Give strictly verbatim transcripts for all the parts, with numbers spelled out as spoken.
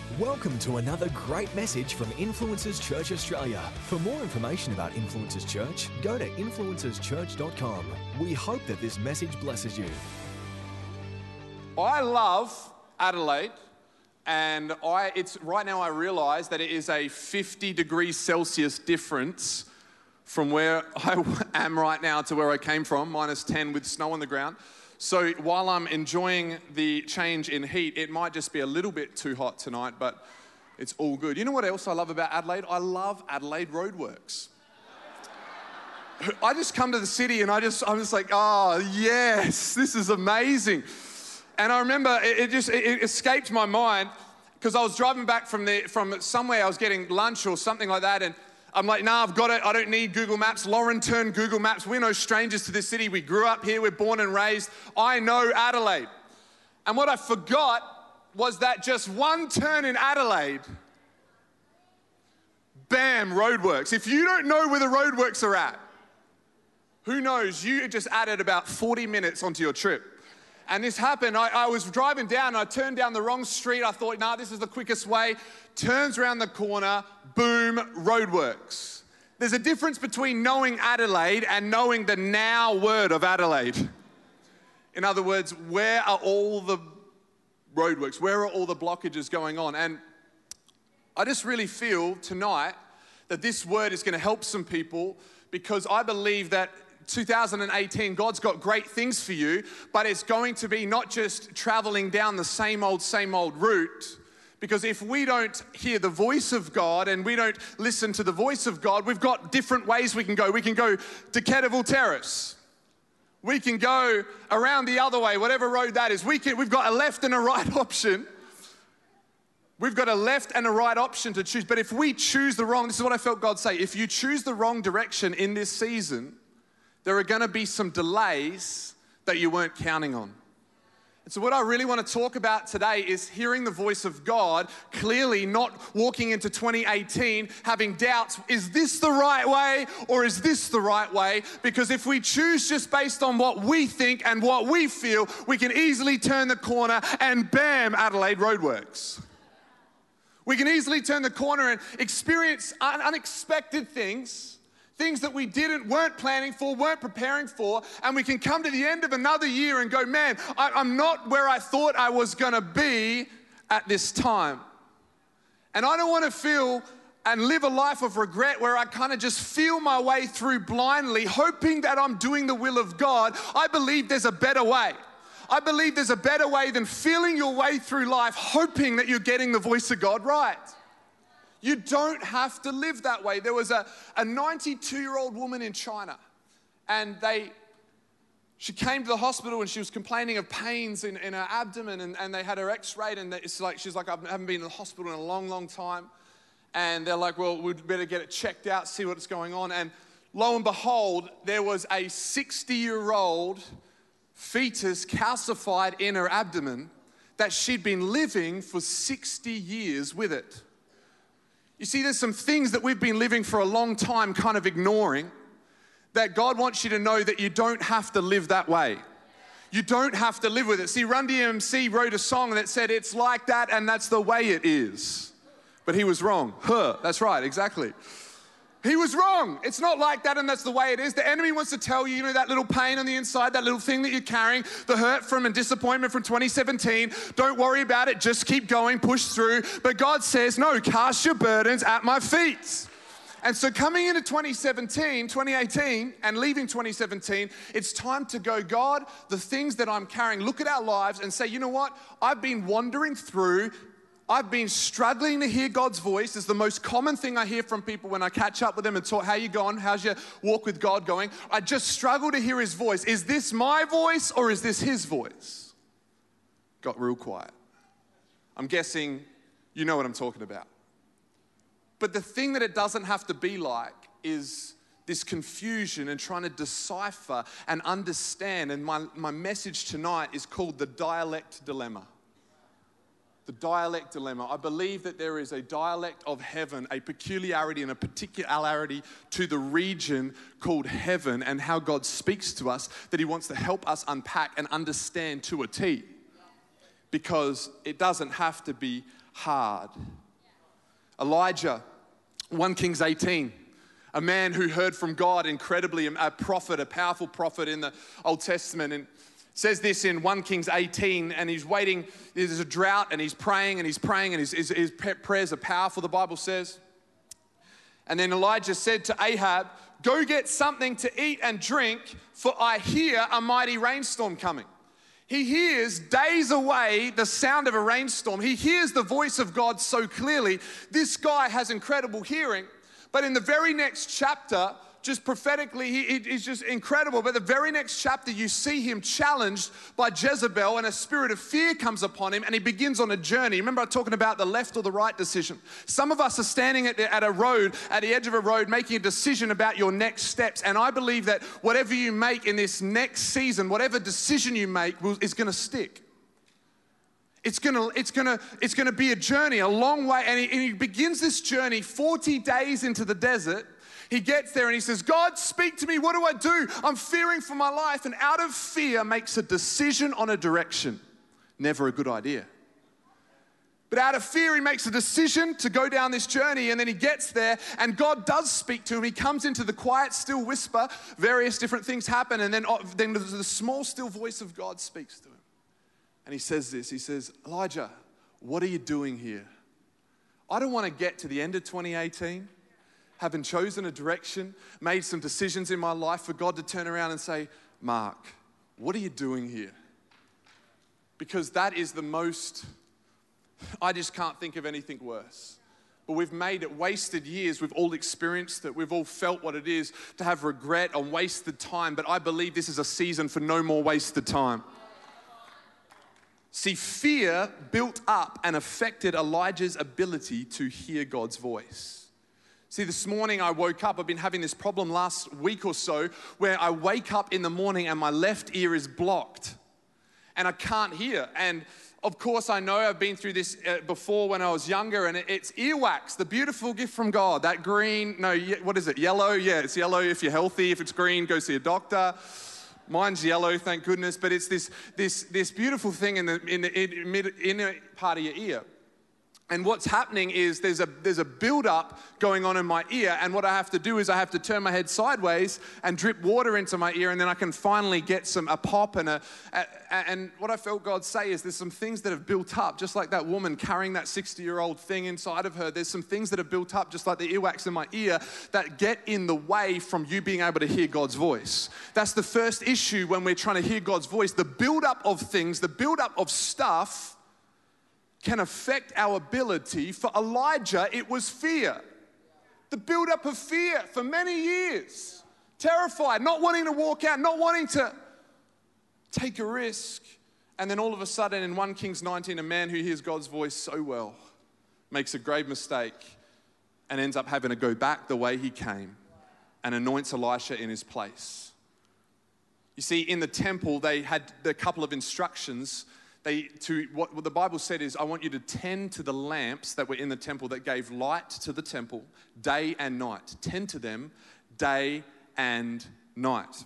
Welcome to another great message from Influencers Church Australia. For more information about Influencers Church, go to influencers church dot com. We hope that this message blesses you. I love Adelaide, and I it's right now I realise that it is a fifty degrees Celsius difference from where I am right now to where I came from, minus ten with snow on the ground. So while I'm enjoying the change in heat, it might just be a little bit too hot tonight, but it's all good. You know what else I love about Adelaide? I love Adelaide roadworks. I just come to the city and I just, I'm just like, oh yes, this is amazing. And I remember it, it just, it escaped my mind because I was driving back from the, from somewhere, I was getting lunch or something like that, and I'm like, nah, I've got it. I don't need Google Maps. Lauren turned Google Maps. We're no strangers to this city. We grew up here. We're born and raised. I know Adelaide. And what I forgot was that just one turn in Adelaide, bam, roadworks. If you don't know where the roadworks are at, who knows? You just added about forty minutes onto your trip. And this happened. I, I was driving down and I turned down the wrong street. I thought, nah, this is the quickest way. Turns around the corner, boom, roadworks. There's a difference between knowing Adelaide and knowing the now word of Adelaide. In other words, where are all the roadworks? Where are all the blockages going on? And I just really feel tonight that this word is going to help some people, because I believe that two thousand eighteen, God's got great things for you, but it's going to be not just traveling down the same old, same old route. Because if we don't hear the voice of God and we don't listen to the voice of God, we've got different ways we can go. We can go to Ketterville Terrace. We can go around the other way, whatever road that is. We can, we've got a left and a right option. We've got a left and a right option to choose. But if we choose the wrong, this is what I felt God say, if you choose the wrong direction in this season, there are going to be some delays that you weren't counting on. And so what I really want to talk about today is hearing the voice of God clearly, not walking into twenty eighteen having doubts, is this the right way or is this the right way? Because if we choose just based on what we think and what we feel, we can easily turn the corner and bam, Adelaide roadworks. We can easily turn the corner and experience un- unexpected things. Things that we didn't, weren't planning for, weren't preparing for, and we can come to the end of another year and go, man, I, I'm not where I thought I was gonna be at this time. And I don't wanna feel and live a life of regret where I kind of just feel my way through blindly, hoping that I'm doing the will of God. I believe there's a better way. I believe there's a better way than feeling your way through life, hoping that you're getting the voice of God right. You don't have to live that way. There was a, a ninety-two-year-old woman in China, and they, she came to the hospital and she was complaining of pains in, in her abdomen, and, and they had her x-rayed, and it's like, she's like, I haven't been in the hospital in a long, long time. And they're like, well, we'd better get it checked out, see what's going on. And lo and behold, there was a sixty-year-old fetus calcified in her abdomen that she'd been living for sixty years with it. You see, there's some things that we've been living for a long time kind of ignoring, that God wants you to know that you don't have to live that way. You don't have to live with it. See, Run D M C wrote a song that said, it's like that and that's the way it is. But he was wrong. Huh, that's right, exactly. He was wrong. It's not like that and that's the way it is. The enemy wants to tell you, you know, that little pain on the inside, that little thing that you're carrying, the hurt from and disappointment from twenty seventeen. Don't worry about it. Just keep going, push through. But God says, no, cast your burdens at my feet. And so coming into twenty seventeen, twenty eighteen, and leaving twenty seventeen, it's time to go, God, the things that I'm carrying, look at our lives and say, you know what? I've been wandering through I've been struggling to hear God's voice. It's the most common thing I hear from people when I catch up with them and talk, how you going? How's your walk with God going? I just struggle to hear his voice. Is this my voice or is this his voice? Got real quiet. I'm guessing you know what I'm talking about. But the thing that it doesn't have to be like is this confusion and trying to decipher and understand. And my, my message tonight is called the dialect dilemma. The dialect dilemma. I believe that there is a dialect of heaven, a peculiarity and a particularity to the region called heaven and how God speaks to us that he wants to help us unpack and understand to a T. because it doesn't have to be hard. Elijah, First Kings eighteen, a man who heard from God incredibly, a prophet, a powerful prophet in the Old Testament, and says this in First Kings eighteen, and he's waiting, there's a drought, and he's praying, and he's praying, and his, his, his prayers are powerful, the Bible says. And then Elijah said to Ahab, "Go get something to eat and drink, for I hear a mighty rainstorm coming." He hears days away the sound of a rainstorm. He hears the voice of God so clearly. This guy has incredible hearing. But in the very next chapter, just prophetically, he, he's just incredible. But the very next chapter, you see him challenged by Jezebel, and a spirit of fear comes upon him, and he begins on a journey. Remember, I'm talking about the left or the right decision. Some of us are standing at, the, at a road, at the edge of a road, making a decision about your next steps. And I believe that whatever you make in this next season, whatever decision you make, will, is going to stick. It's gonna, it's gonna, it's gonna be a journey, a long way. And he, and he begins this journey forty days into the desert. He gets there and he says, "God, speak to me. What do I do? I'm fearing for my life." And out of fear makes a decision on a direction. Never a good idea. But out of fear, he makes a decision to go down this journey, and then he gets there, and God does speak to him. He comes into the quiet, still whisper. Various different things happen, and then, then the small, still voice of God speaks to him. And he says this, he says, "Elijah, what are you doing here? I don't want to get to the end of twenty eighteen, having chosen a direction, made some decisions in my life, for God to turn around and say, 'Mark, what are you doing here?' Because that is the most, I just can't think of anything worse. But we've made it wasted years. We've all experienced it. We've all felt what it is to have regret and wasted time. But I believe this is a season for no more wasted time. See, fear built up and affected Elijah's ability to hear God's voice. See, this morning I woke up, I've been having this problem last week or so, where I wake up in the morning and my left ear is blocked and I can't hear. And of course I know I've been through this before when I was younger, and it's earwax, the beautiful gift from God. That green, no, what is it, yellow? Yeah, it's yellow if you're healthy. If it's green, go see a doctor. Mine's yellow, thank goodness, but it's this this this beautiful thing in the in the in, mid, inner part of your ear. And what's happening is there's a there's a build-up going on in my ear, and what I have to do is I have to turn my head sideways and drip water into my ear, and then I can finally get some a pop and a, a and what I felt God say is there's some things that have built up, just like that woman carrying that sixty-year-old thing inside of her. There's some things that have built up, just like the earwax in my ear, that get in the way from you being able to hear God's voice. That's the first issue when we're trying to hear God's voice. The build-up of things, the build-up of stuff, can affect our ability. For Elijah, it was fear. The build-up of fear for many years. Terrified, not wanting to walk out, not wanting to take a risk. And then all of a sudden in First Kings nineteen, a man who hears God's voice so well makes a grave mistake and ends up having to go back the way he came and anoints Elisha in his place. You see, in the temple, they had a couple of instructions. They, to what, what the Bible said is, I want you to tend to the lamps that were in the temple that gave light to the temple day and night. Tend to them day and night.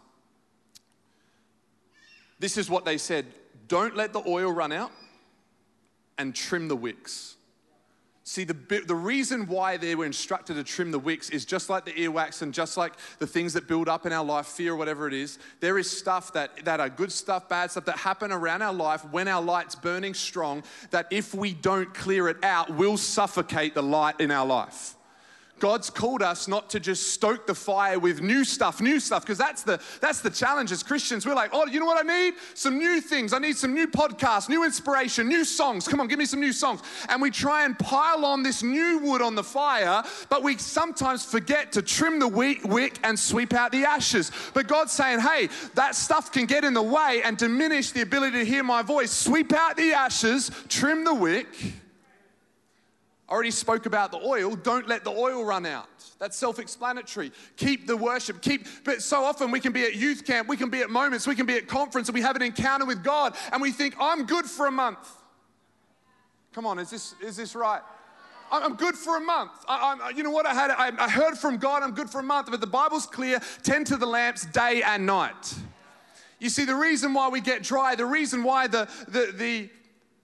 This is what they said: don't let the oil run out and trim the wicks. See, the, the reason why they were instructed to trim the wicks is just like the earwax and just like the things that build up in our life, fear, whatever it is. There is stuff that, that are good stuff, bad stuff that happen around our life when our light's burning strong, that if we don't clear it out, will suffocate the light in our life. God's called us not to just stoke the fire with new stuff, new stuff, because that's the that's the challenge as Christians. We're like, oh, you know what I need? Some new things. I need some new podcasts, new inspiration, new songs. Come on, give me some new songs. And we try and pile on this new wood on the fire, but we sometimes forget to trim the wick and sweep out the ashes. But God's saying, hey, that stuff can get in the way and diminish the ability to hear my voice. Sweep out the ashes, trim the wick. I already spoke about the oil. Don't let the oil run out. That's self-explanatory. Keep the worship. Keep. But so often we can be at youth camp, we can be at moments, we can be at conference, and we have an encounter with God, and we think, I'm good for a month. Come on, is this is this right? I'm good for a month. I, I, you know what? I had. I, I heard from God. I'm good for a month. But the Bible's clear. Tend to the lamps day and night. You see, the reason why we get dry, the reason why the the the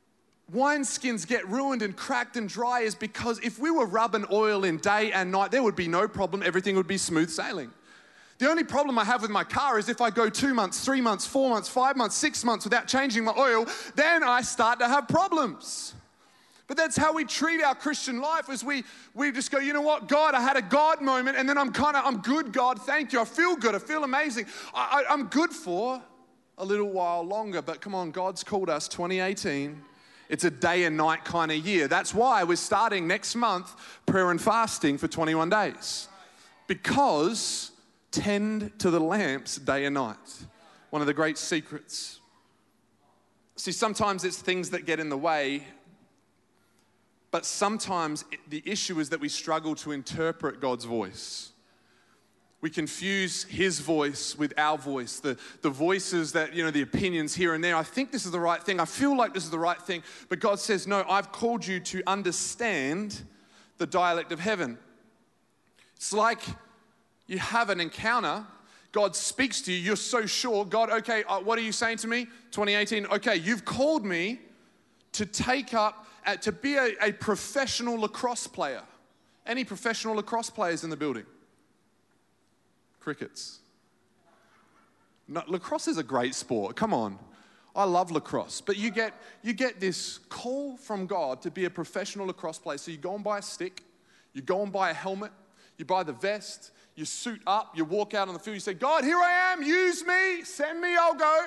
wineskins get ruined and cracked and dry is because if we were rubbing oil in day and night, there would be no problem. Everything would be smooth sailing. The only problem I have with my car is if I go two months, three months, four months, five months, six months without changing my oil, then I start to have problems. But that's how we treat our Christian life, is we, we just go, you know what, God, I had a God moment, and then I'm kind of, I'm good, God, thank you. I feel good, I feel amazing. I, I, I'm good for a little while longer, but come on, God's called us twenty eighteen. It's a day and night kind of year. That's why we're starting next month prayer and fasting for twenty-one days. Because tend to the lamps day and night. One of the great secrets. See, sometimes it's things that get in the way, but sometimes the issue is that we struggle to interpret God's voice. We confuse his voice with our voice, the, the voices that, you know, the opinions here and there. I think this is the right thing. I feel like this is the right thing. But God says, no, I've called you to understand the dialect of heaven. It's like you have an encounter. God speaks to you. You're so sure. God, okay, uh, what are you saying to me? twenty eighteen, okay, you've called me to take up, uh, to be a, a professional lacrosse player. Any professional lacrosse players in the building? Crickets. No, lacrosse is a great sport. Come on. I love lacrosse. But you get you get this call from God to be a professional lacrosse player. So you go and buy a stick, you go and buy a helmet, you buy the vest, you suit up, you walk out on the field, you say, God, here I am, use me, send me, I'll go.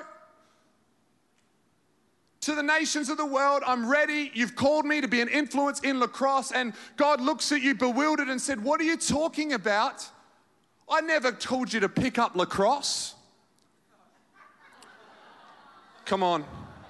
To the nations of the world, I'm ready. You've called me to be an influence in lacrosse. And God looks at you bewildered and said, what are you talking about? I never told you to pick up lacrosse. Come on.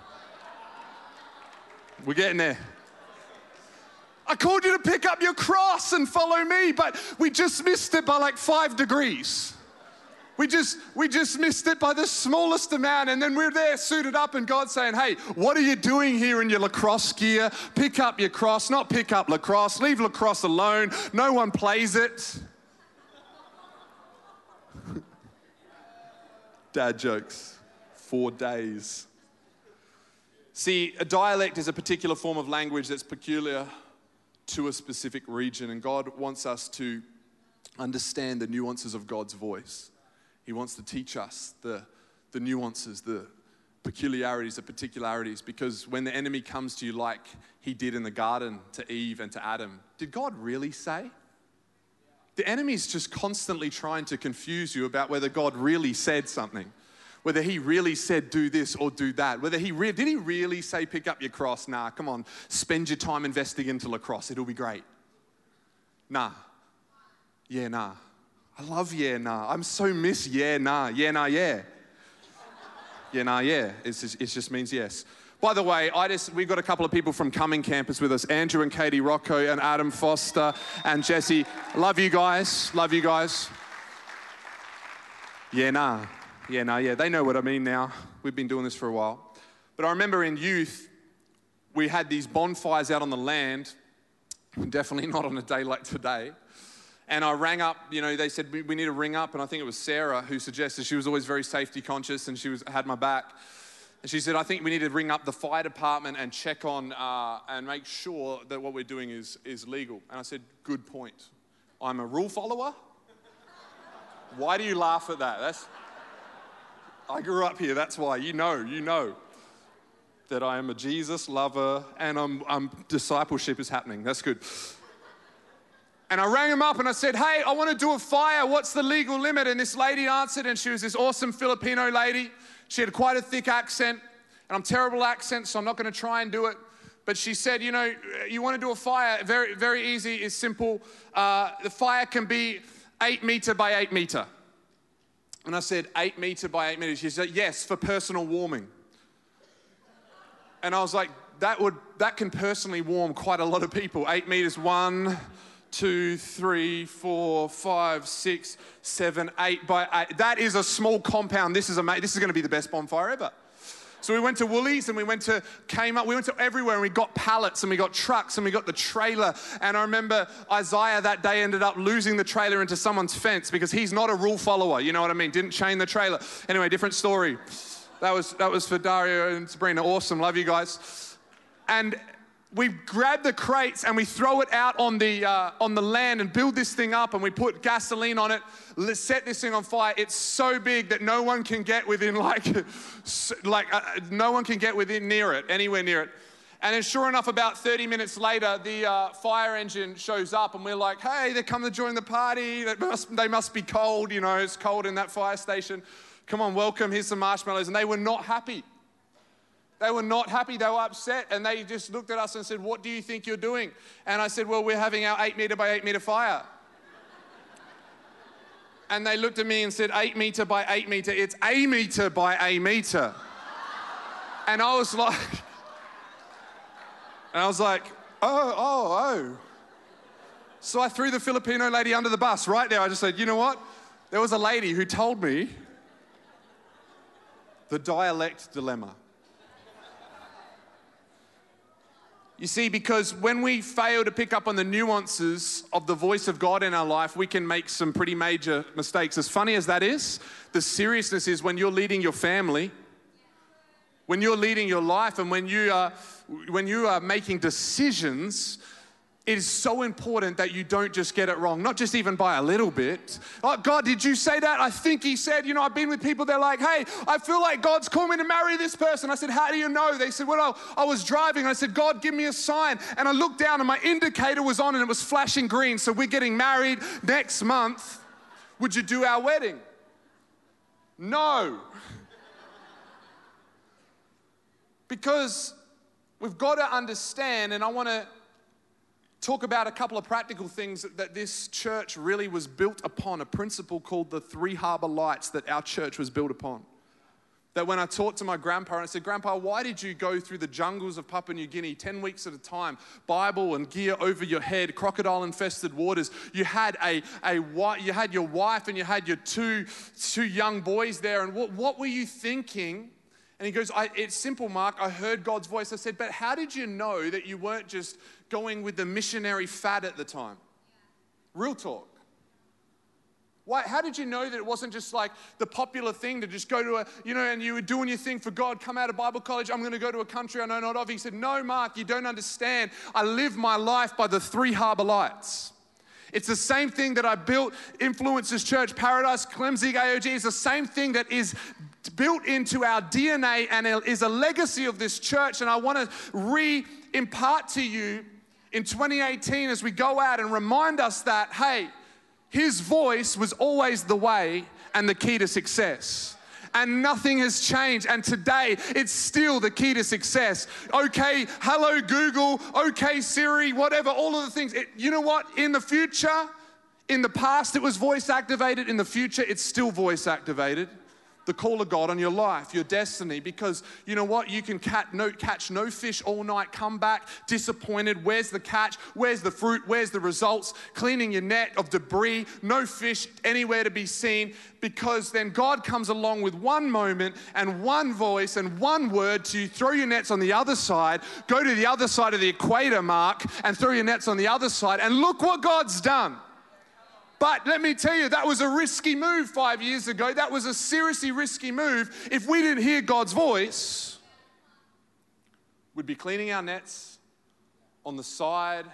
We're getting there. I called you to pick up your cross and follow me, but we just missed it by like five degrees. We just, we just missed it by the smallest amount, and then we're there suited up and God's saying, hey, what are you doing here in your lacrosse gear? Pick up your cross, not pick up lacrosse. Leave lacrosse alone. No one plays it. Dad jokes. Four days. See, a dialect is a particular form of language that's peculiar to a specific region, and God wants us to understand the nuances of God's voice. He wants to teach us the, the nuances, the peculiarities, the particularities, because when the enemy comes to you like he did in the garden to Eve and to Adam, did God really say? The enemy's just constantly trying to confuse you about whether God really said something, whether he really said do this or do that, whether he re- did he really say pick up your cross? Nah, come on, spend your time investing into lacrosse, it'll be great. Nah, yeah, nah. I love yeah, nah. I'm so miss yeah, nah, yeah, nah, yeah. Yeah, nah, yeah. It's just, it just means yes. By the way, I just we've got a couple of people from Cumming Campus with us, Andrew and Katie Rocco and Adam Foster and Jesse. Love you guys, love you guys. Yeah, nah, yeah, nah, yeah. They know what I mean now. We've been doing this for a while. But I remember in youth, we had these bonfires out on the land, definitely not on a day like today. And I rang up, you know, they said, we, we need to ring up. And I think it was Sarah who suggested, she was always very safety conscious and she was had my back. And she said, I think we need to ring up the fire department and check on uh, and make sure that what we're doing is, is legal. And I said, good point. I'm a rule follower. Why do you laugh at that? That's, I grew up here, that's why. You know, you know that I am a Jesus lover and I'm, I'm, discipleship is happening. That's good. And I rang him up and I said, hey, I want to do a fire. What's the legal limit? And this lady answered, and she was this awesome Filipino lady. She had quite a thick accent, and I'm terrible at accents, so I'm not going to try and do it. But she said, you know, you want to do a fire, very, very easy, it's simple. Uh, the fire can be eight meter by eight meter. And I said, eight meter by eight meters. She said, yes, for personal warming. And I was like, that would, that can personally warm quite a lot of people. Eight meters, one, two, three, four, five, six, seven, eight by eight. That is a small compound. This is amazing. This is going to be the best bonfire ever. So we went to Woolies and we went to Kmart. We went to everywhere and we got pallets and we got trucks and we got the trailer. And I remember Isaiah that day ended up losing the trailer into someone's fence because he's not a rule follower. You know what I mean? Didn't chain the trailer. Anyway, different story. That was, that was for Dario and Sabrina. Awesome. Love you guys. and we grab the crates and we throw it out on the uh, on the land and build this thing up, and we put gasoline on it, let's set this thing on fire. It's so big that no one can get within like, like uh, no one can get within near it, anywhere near it. And then sure enough, about thirty minutes later, the uh, fire engine shows up and we're like, hey, they come to join the party. They must, they must be cold, you know, it's cold in that fire station. Come on, welcome, here's some marshmallows. And they were not happy. They were not happy, they were upset, and they just looked at us and said, what do you think you're doing? And I said, well, we're having our eight meter by eight meter fire. And they looked at me and said, eight meter by eight meter, it's a meter by a meter. And I was like, and I was like, oh, oh, oh. So I threw the Filipino lady under the bus right there. I just said, you know what? There was a lady who told me the dialect dilemma. You see, because when we fail to pick up on the nuances of the voice of God in our life, we can make some pretty major mistakes. As funny as that is, the seriousness is when you're leading your family, when you're leading your life, and when you are, when you are making decisions, it is so important that you don't just get it wrong, not just even by a little bit. Oh, God, did you say that? I think he said, you know, I've been with people, they're like, hey, I feel like God's called me to marry this person. I said, how do you know? They said, well, I was driving. I said, God, give me a sign. And I looked down and my indicator was on and it was flashing green. So we're getting married next month. Would you do our wedding? No. Because we've got to understand, and I want to talk about a couple of practical things that, that this church really was built upon, a principle called the Three Harbour Lights that our church was built upon. That when I talked to my grandpa, and I said, Grandpa, why did you go through the jungles of Papua New Guinea ten weeks at a time, Bible and gear over your head, crocodile-infested waters? You had a, a you had your wife and you had your two, two young boys there, and what, what were you thinking? And he goes, I, it's simple, Mark. I heard God's voice. I said, but how did you know that you weren't just going with the missionary fad at the time? Real talk. Why, how did you know that it wasn't just like the popular thing to just go to a, you know, and you were doing your thing for God, come out of Bible college, I'm going to go to a country I know not of. He said, no, Mark, you don't understand. I live my life by the Three Harbour Lights. It's the same thing that I built Influencers Church, Paradise, Clemzig, A O G. It's the same thing that is built into our D N A and is a legacy of this church. And I want to re-impart to you in twenty eighteen as we go out and remind us that, hey, his voice was always the way and the key to success. And nothing has changed. And today, it's still the key to success. Okay, hello Google, okay Siri, whatever, all of the things. It, you know what? In the future, in the past, it was voice activated. In the future, it's still voice activated. The call of God on your life, your destiny, because you know what? You can catch no, catch no fish all night, come back disappointed. Where's the catch? Where's the fruit? Where's the results? Cleaning your net of debris, no fish anywhere to be seen, because then God comes along with one moment and one voice and one word to throw your nets on the other side, go to the other side of the equator, Mark, and throw your nets on the other side, and look what God's done. But let me tell you, that was a risky move five years ago. That was a seriously risky move. If we didn't hear God's voice, we'd be cleaning our nets on the side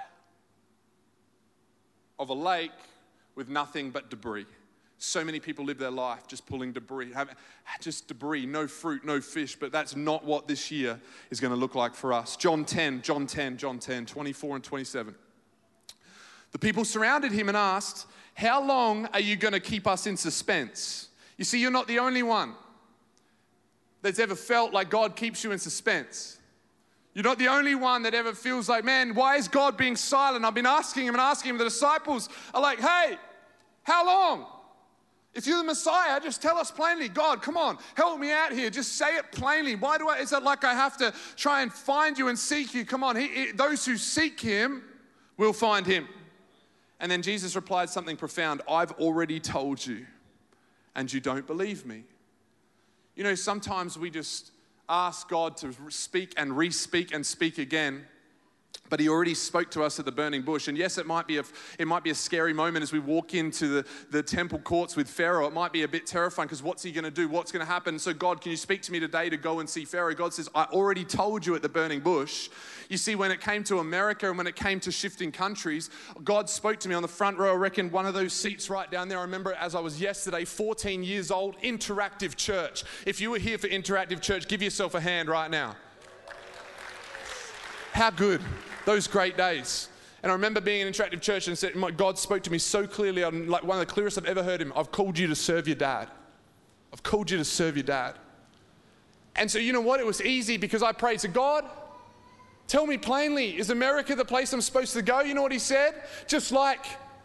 of a lake with nothing but debris. So many people live their life just pulling debris, just debris, no fruit, no fish, but that's not what this year is going to look like for us. John ten, John ten, John ten, twenty-four and twenty-seven. The people surrounded him and asked, how long are you going to keep us in suspense? You see, you're not the only one that's ever felt like God keeps you in suspense. You're not the only one that ever feels like, man, why is God being silent? I've been asking him and asking him. The disciples are like, hey, how long? If you're the Messiah, just tell us plainly. God, come on, help me out here. Just say it plainly. Why do I, is it like I have to try and find you and seek you? Come on, he, he, those who seek him will find him. And then Jesus replied something profound. I've already told you, and you don't believe me. You know, sometimes we just ask God to speak and re-speak and speak again. But he already spoke to us at the burning bush. And yes, it might be a, it might be a scary moment as we walk into the, the temple courts with Pharaoh. It might be a bit terrifying because what's he going to do? What's going to happen? So God, can you speak to me today to go and see Pharaoh? God says, I already told you at the burning bush. You see, when it came to America and when it came to shifting countries, God spoke to me on the front row. I reckon one of those seats right down there. I remember it as I was yesterday, fourteen years old, Interactive Church. If you were here for Interactive Church, give yourself a hand right now. How good. Those great days. And I remember being in Interactive Church and said, my God spoke to me so clearly, I'm like one of the clearest I've ever heard him. I've called you to serve your dad. I've called you to serve your dad. And so you know what? It was easy because I prayed to God, tell me plainly, is America the place I'm supposed to go? You know what he said? Just like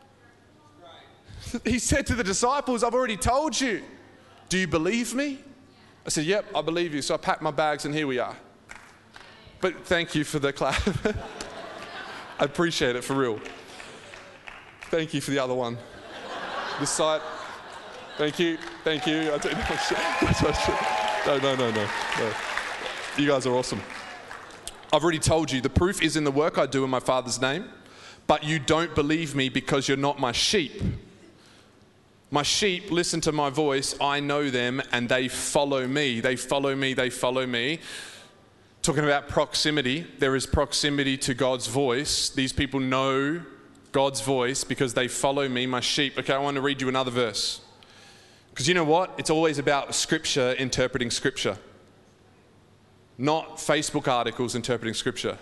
he said to the disciples, I've already told you. Do you believe me? I said, yep, I believe you. So I packed my bags and here we are. But thank you for the clap. I appreciate it, for real. Thank you for the other one. This side. Thank you, thank you. I don't know. No, no, no, no, no. You guys are awesome. I've already told you, the proof is in the work I do in my Father's name, but you don't believe me because you're not my sheep. My sheep listen to my voice, I know them, and they follow me. They follow me, they follow me. Talking about proximity, there is proximity to God's voice. These people know God's voice because they follow me, my sheep. Okay, I want to read you another verse. Because you know what? It's always about Scripture interpreting Scripture. Not Facebook articles interpreting Scripture.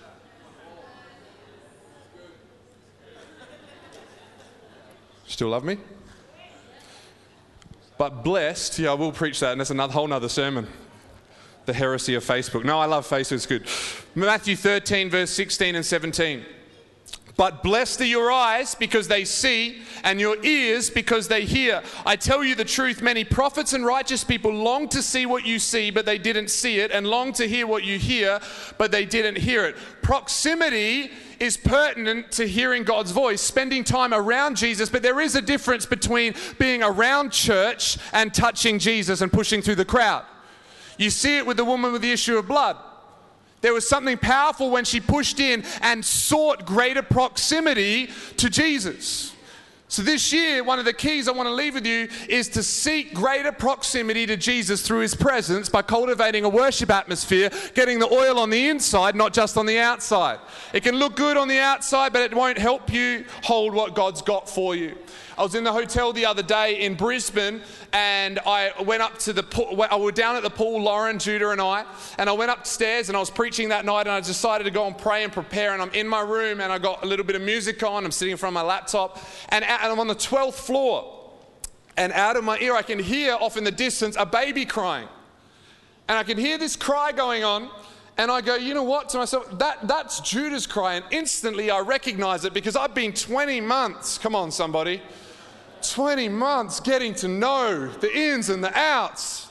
Still love me? But blessed, yeah, I will preach that, and that's another whole nother sermon. The heresy of Facebook. No, I love Facebook, it's good. Matthew thirteen, verse sixteen and seventeen. But blessed are your eyes because they see, and your ears because they hear. I tell you the truth, many prophets and righteous people long to see what you see, but they didn't see it, and long to hear what you hear, but they didn't hear it. Proximity is pertinent to hearing God's voice, spending time around Jesus, but there is a difference between being around church and touching Jesus and pushing through the crowd. You see it with the woman with the issue of blood. There was something powerful when she pushed in and sought greater proximity to Jesus. So this year, one of the keys I want to leave with you is to seek greater proximity to Jesus through his presence by cultivating a worship atmosphere, getting the oil on the inside, not just on the outside. It can look good on the outside, but it won't help you hold what God's got for you. I was in the hotel the other day in Brisbane, and I went up to the pool. I was down at the pool, Lauren, Judah, and I, and I went upstairs, and I was preaching that night, and I decided to go and pray and prepare, and I'm in my room, and I got a little bit of music on. I'm sitting in front of my laptop, and I'm on the twelfth floor, and out of my ear, I can hear off in the distance a baby crying, and I can hear this cry going on. And I go, you know what, to myself, that, that's Judah's cry. And instantly I recognize it because I've been twenty months, come on somebody, twenty months getting to know the ins and the outs,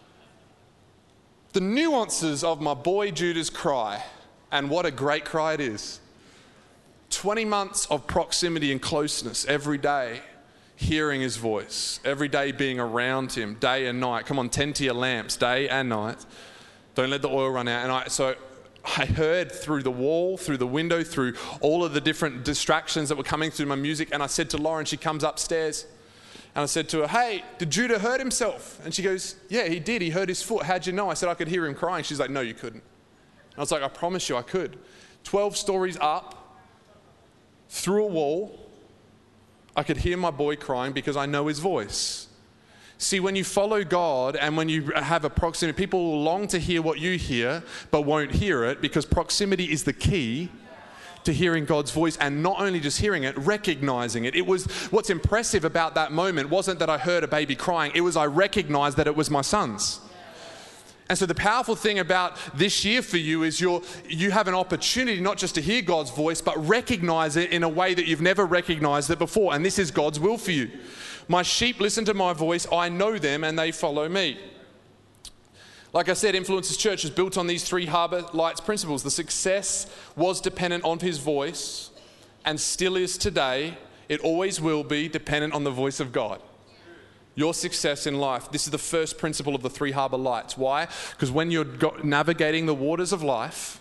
the nuances of my boy Judah's cry. And what a great cry it is. twenty months of proximity and closeness every day, hearing his voice, every day being around him, day and night. Come on, tend to your lamps, day and night. Don't let the oil run out. And I, so I heard through the wall, through the window, through all of the different distractions that were coming through my music. And I said to Lauren, she comes upstairs, and I said to her, hey, did Judah hurt himself? And she goes, yeah, he did. He hurt his foot. How'd you know? I said, I could hear him crying. She's like, no, you couldn't. And I was like, I promise you I could. twelve stories up, through a wall, I could hear my boy crying because I know his voice. See, when you follow God and when you have a proximity, people will long to hear what you hear, but won't hear it, because proximity is the key to hearing God's voice, and not only just hearing it, recognizing it. It was, what's impressive about that moment wasn't that I heard a baby crying, it was I recognized that it was my son's. And so the powerful thing about this year for you is you're, you have an opportunity not just to hear God's voice, but recognize it in a way that you've never recognized it before. And this is God's will for you. My sheep listen to my voice, I know them, and they follow me. Like I said, Influencers Church is built on these three Harbour Lights principles. The success was dependent on his voice, and still is today. It always will be dependent on the voice of God. Your success in life, this is the first principle of the three Harbour Lights. Why? Because when you're navigating the waters of life,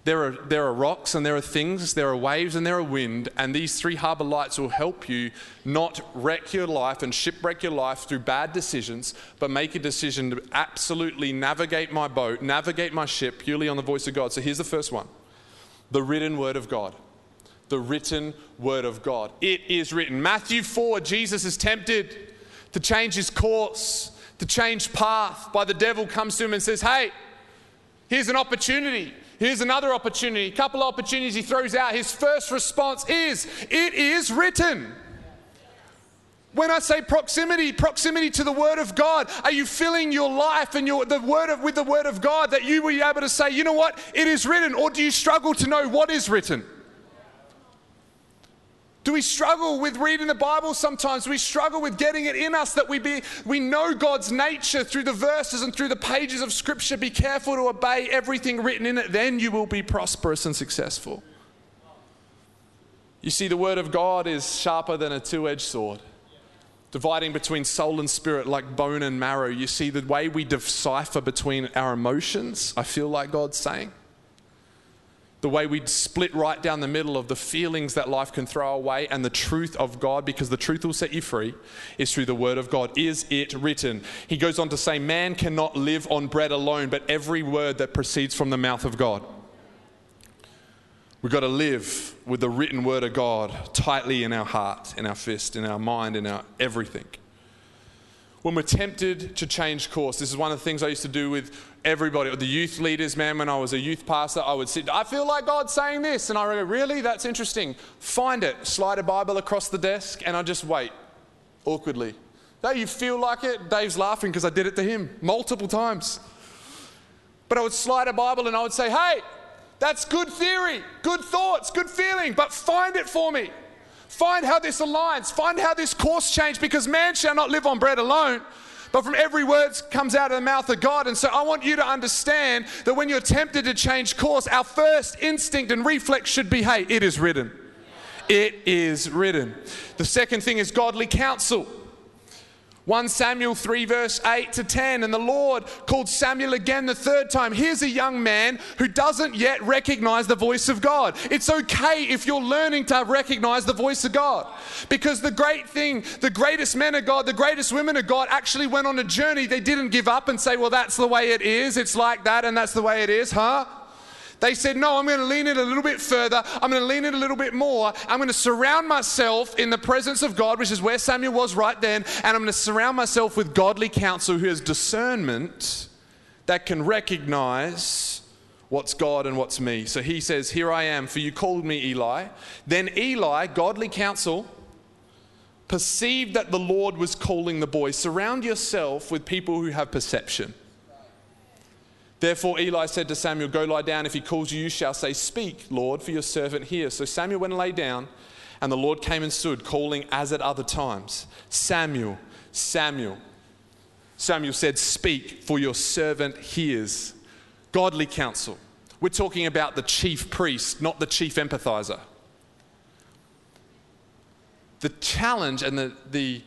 There are, there are rocks and there are things, there are waves and there are wind, and these three harbour lights will help you not wreck your life and shipwreck your life through bad decisions, but make a decision to absolutely navigate my boat, navigate my ship purely on the voice of God. So here's the first one. The written word of God. The written word of God. It is written. Matthew four, Jesus is tempted to change his course, to change path by the devil, comes to him and says, hey, here's an opportunity. Here's another opportunity. A couple of opportunities he throws out. His first response is, it is written. When I say proximity, proximity to the Word of God, are you filling your life and your the word of, with the Word of God that you will be able to say, you know what, it is written? Or do you struggle to know what is written? Do we struggle with reading the Bible sometimes? We struggle with getting it in us that we be we know God's nature through the verses and through the pages of Scripture. Be careful to obey everything written in it, then you will be prosperous and successful. You see, the Word of God is sharper than a two-edged sword, dividing between soul and spirit like bone and marrow. You see, the way we decipher between our emotions, I feel like God's saying, the way we split right down the middle of the feelings that life can throw away and the truth of God, because the truth will set you free, is through the Word of God. Is it written? He goes on to say, man cannot live on bread alone, but every word that proceeds from the mouth of God. We've got to live with the written Word of God tightly in our heart, in our fist, in our mind, in our everything. When we're tempted to change course, this is one of the things I used to do with everybody, with the youth leaders, man. When I was a youth pastor, I would sit, I feel like God's saying this. And I go, really? That's interesting. Find it. Slide a Bible across the desk and I just wait awkwardly. Don't you feel like it? Dave's laughing because I did it to him multiple times. But I would slide a Bible and I would say, hey, that's good theory, good thoughts, good feeling, but find it for me. Find how this aligns. Find how this course changed, because man shall not live on bread alone, but from every word that comes out of the mouth of God. And so I want you to understand that when you're tempted to change course, our first instinct and reflex should be, hey, it is written. It is written. The second thing is godly counsel. First Samuel three verse eight to ten, and the Lord called Samuel again the third time. Here's a young man who doesn't yet recognize the voice of God. It's okay if you're learning to recognize the voice of God, because the great thing, the greatest men of God, the greatest women of God actually went on a journey. They didn't give up and say, well, that's the way it is. It's like that and that's the way it is, huh? They said, no, I'm going to lean it a little bit further. I'm going to lean it a little bit more. I'm going to surround myself in the presence of God, which is where Samuel was right then. And I'm going to surround myself with godly counsel who has discernment that can recognize what's God and what's me. So he says, here I am, for you called me Eli. Then Eli, godly counsel, perceived that the Lord was calling the boy. Surround yourself with people who have perception. Therefore Eli said to Samuel, go lie down. If he calls you, you shall say, speak, Lord, for your servant hears. So Samuel went and lay down, and the Lord came and stood, calling as at other times, Samuel, Samuel. Samuel said, speak, for your servant hears. Godly counsel. We're talking about the chief priest, not the chief empathizer. The challenge and the the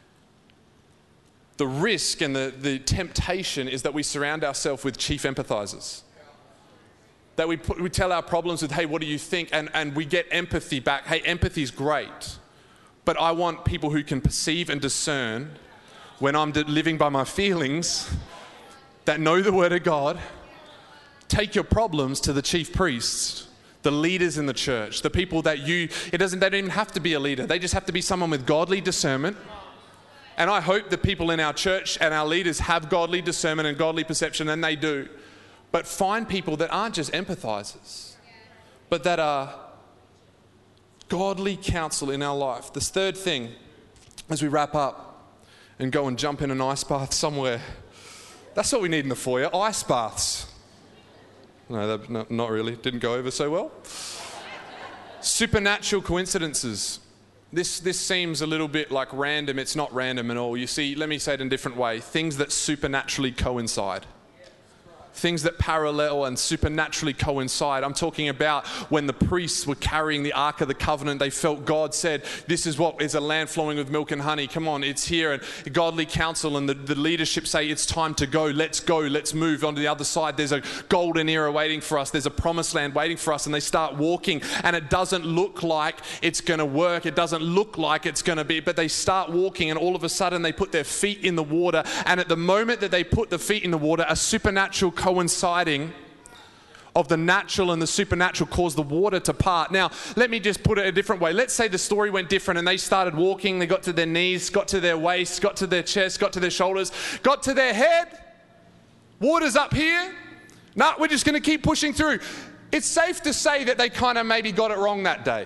The risk and the, the temptation is that we surround ourselves with chief empathizers. That we put, we tell our problems with, hey, what do you think? And, and we get empathy back. Hey, empathy is great. But I want people who can perceive and discern when I'm living by my feelings, that know the Word of God. Take your problems to the chief priests, the leaders in the church, the people that you, it doesn't, they don't even have to be a leader. They just have to be someone with godly discernment. And I hope that people in our church and our leaders have godly discernment and godly perception, and they do. But find people that aren't just empathizers, but that are godly counsel in our life. This third thing, as we wrap up and go and jump in an ice bath somewhere, that's what we need in the foyer, ice baths. No, that, no not really. Didn't go over so well. Supernatural coincidences. This this seems a little bit like random. It's not random at all. You see, let me say it in a different way. Things that supernaturally coincide. things that parallel and supernaturally coincide. I'm talking about when the priests were carrying the Ark of the Covenant, they felt God said, this is what is a land flowing with milk and honey. Come on, it's here. And godly counsel and the, the leadership say, it's time to go. Let's go. Let's move on to the other side. There's a golden era waiting for us. There's a promised land waiting for us. And they start walking, and it doesn't look like it's going to work. It doesn't look like it's going to be, but they start walking, and all of a sudden they put their feet in the water. And at the moment that they put the feet in the water, a supernatural coinciding of the natural and the supernatural caused the water to part. Now, let me just put it a different way. Let's say the story went different and they started walking, they got to their knees, got to their waist, got to their chest, got to their shoulders, got to their head. Water's up here. No, we're just going to keep pushing through. It's safe to say that they kind of maybe got it wrong that day.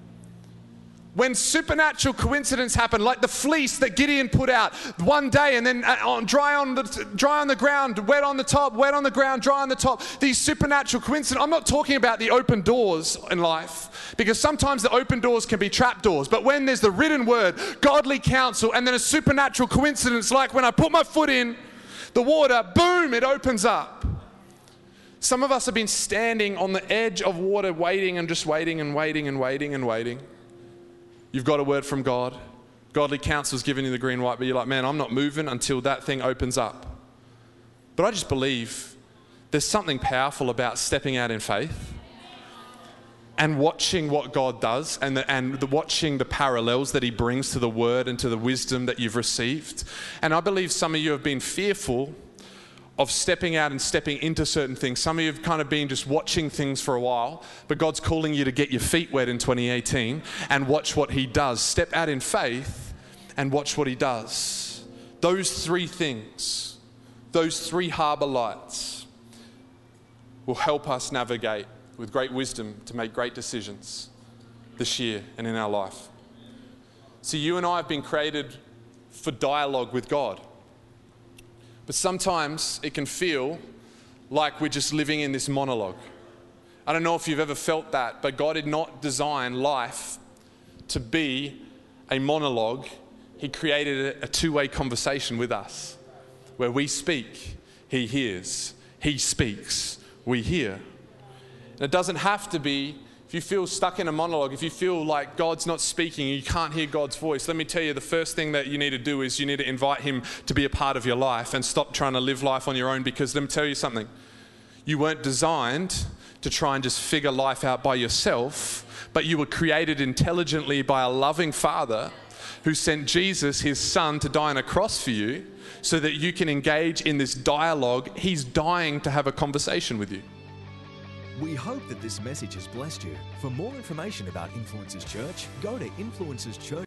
When supernatural coincidence happened, like the fleece that Gideon put out one day and then on, dry, on the, dry on the ground, wet on the top, wet on the ground, dry on the top, these supernatural coincidences. I'm not talking about the open doors in life, because sometimes the open doors can be trap doors. But when there's the written word, godly counsel, and then a supernatural coincidence, like when I put my foot in the water, boom, it opens up. Some of us have been standing on the edge of water, waiting and just waiting and waiting and waiting and waiting. You've got a word from God. Godly counsel's giving you the green light, but you're like, man, I'm not moving until that thing opens up. But I just believe there's something powerful about stepping out in faith and watching what God does, and the, and the, watching the parallels that he brings to the word and to the wisdom that you've received. And I believe some of you have been fearful of stepping out and stepping into certain things. Some of you have kind of been just watching things for a while, but God's calling you to get your feet wet in twenty eighteen and watch what he does. Step out in faith and watch what he does. Those three things, those three harbour lights will help us navigate with great wisdom to make great decisions this year and in our life. See, you and I have been created for dialogue with God. But sometimes it can feel like we're just living in this monologue. I don't know if you've ever felt that, but God did not design life to be a monologue. He created a two-way conversation with us where we speak, he hears. He speaks, we hear. And it doesn't have to be. If you feel stuck in a monologue, if you feel like God's not speaking, you can't hear God's voice, let me tell you, the first thing that you need to do is you need to invite him to be a part of your life and stop trying to live life on your own, because let me tell you something. You weren't designed to try and just figure life out by yourself, but you were created intelligently by a loving Father who sent Jesus, his son, to die on a cross for you so that you can engage in this dialogue. He's dying to have a conversation with you. We hope that this message has blessed you. For more information about Influencers Church, go to influencers church.